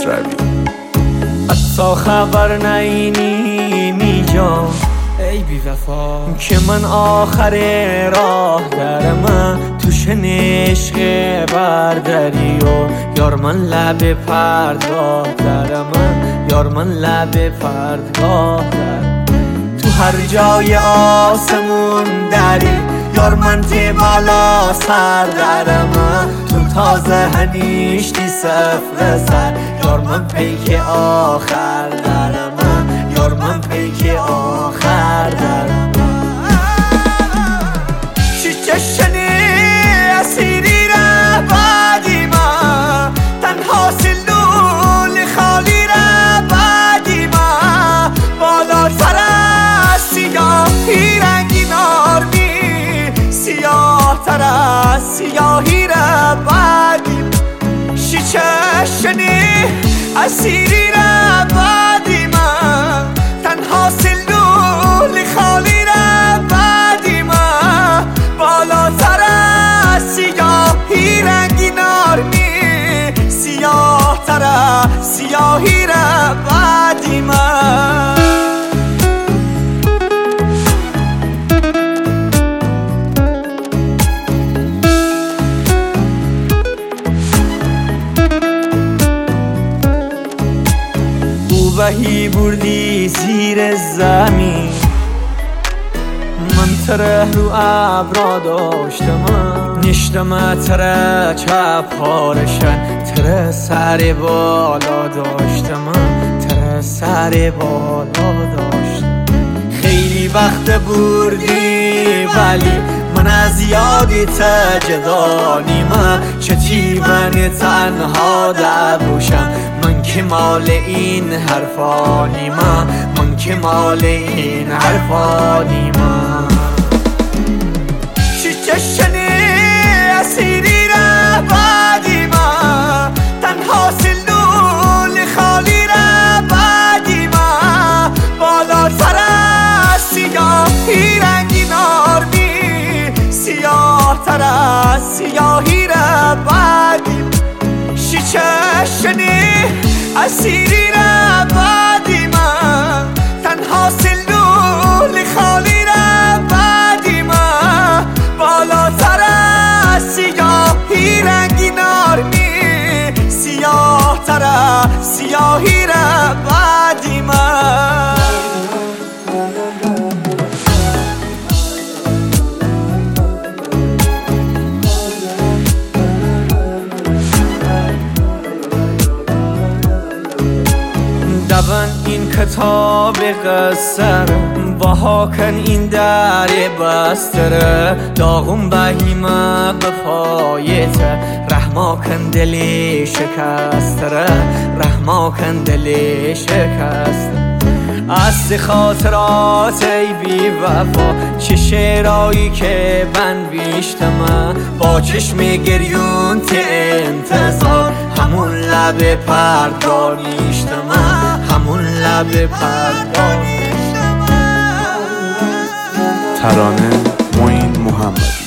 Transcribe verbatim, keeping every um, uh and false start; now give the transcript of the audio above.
خسروی. حتی خبر نینی میجا ای بی وفا که من آخر راه درم تو شنشق برداری و یار من لب پردگاه درم یار من لب پردگاه در تو هر جای آسمون دری یار من دی بالا سر درم تو تازه هنیشتی صفر سر یار من پیک آخر درم یار من پیک آخر درم شیچشنی اسیری را بعدی ما تنها سلول خالی را بعدی ما بالا سر سیاهی رنگی نارمی سیاه تر از سیاهی را بعدی شیچشنی اسیری را بعدی ما تنها سلول خالی را بعدی ما بالاتر از سیاهی رنگی نارمی سیاه تر از سیاهی را بعدی ما وحی بردی زیر زمین من تره رو ابرا داشتم نشتم تره چپ هارشن تره سر بالا داشتم تره سر بالا داشتم خیلی وقت بردی ولی من از یادی تجدا نیمه چتی من تنها دبوشم من که مال این حرفا نیمه من که مال این حرفا نیمه شیچشنی اسیری را بعدی ما تنها سلول خالی را بعدی ما بالاتر از سیاهی رنگی نارمی سیاه تر از سیاهی را بعدی شیچشنی اسیری را بعدی ما تنها سلول خالی را بعدی ما بالاتر از سیاهی رنگی نارمی سیاه تر از سیاهی را بعدی ما دبن این کتاب قصر باها کن این در بستره داغم بهیمه به پایت رحما کن دلی شکستره رحما کن دلی شکستره از خاطرات ای بی وفا چه شعرایی که من بیشتم با چشم گریون ت انتظار همون لب پردانیشتم همون لب پردانیشتم ترانه معین محمد.